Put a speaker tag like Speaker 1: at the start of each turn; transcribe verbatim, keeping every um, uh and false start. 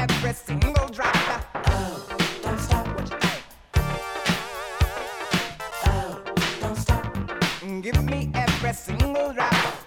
Speaker 1: every single drop. Oh, don't stop what you think. Oh, don't stop. Give me every single drop.